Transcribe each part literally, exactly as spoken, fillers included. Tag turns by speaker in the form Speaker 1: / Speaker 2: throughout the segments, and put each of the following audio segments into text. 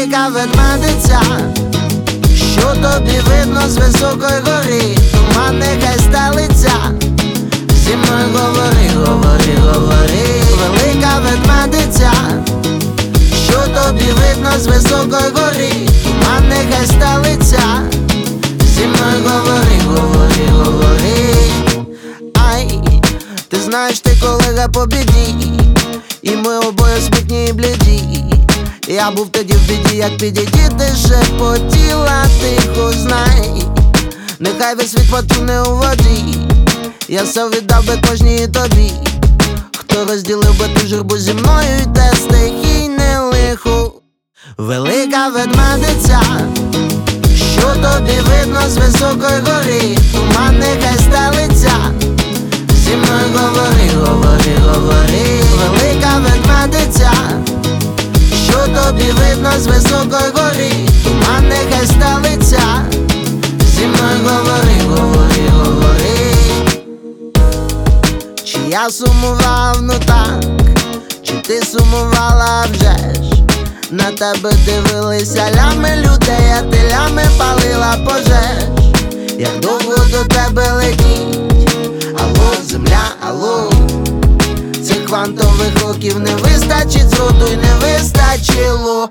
Speaker 1: велика ведмедиця, що тобі видно з високої гори. Туман нехай стелиться, зі мною говори, говори, говори. Велика ведмедиця, що тобі видно з високої гори. Туман нехай стелиться, зі мною говори, говори, говори. Ай, ти знаєш, ти колега по біді, і ми обоє смутні і бліді. Я був тоді в біді, як підійти, шепотіла тихо, знай. Нехай весь світ потоне у воді, я все віддав би кожній тобі. Хто розділив би ту журбу зі мною і те стихійне лихо. Велика ведмедиця, що тобі видно з високої гори. Туман нехай стелиться, зі мною говори, говори, говори. Велика ведмедиця, що тобі видно з високої гори. Туман нехай стелиться, зі мною говори, говори, говори. Чи я сумував, ну так, чи ти сумувала вже ж? На тебе дивилися лями людей, а ти лями палила пожеж. Як довго до тебе летіть? Алло, земля, алло. Цих квантових років не вистачить зроду й не вистачило.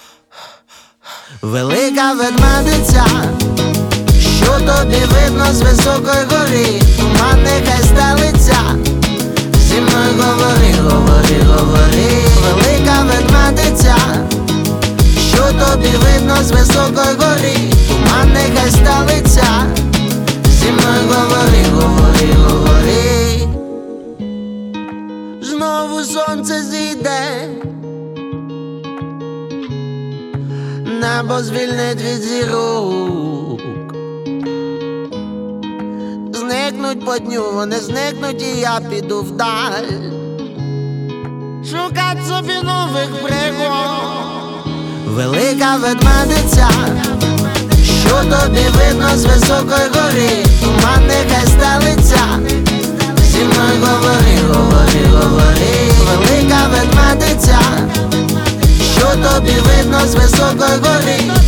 Speaker 1: Велика ведмедиця, що тобі видно з високої гори. Туман нехай стелиться, зі мною говори, говори, говори. Велика ведмедиця, що тобі видно з високої гори. Туман нехай стелиться, зі мною говори, говори, говори. Знову сонце зійде, небо звільнить від зірок. Зникнуть по дню, вони зникнуть, і я піду вдаль шукать собі нових пригод. Велика ведмедиця, що тобі видно з високої гори. Туман нехай стелиться, зі мною говори, говори, говори. Велика ведмедиця, що тобі видно з високої гори.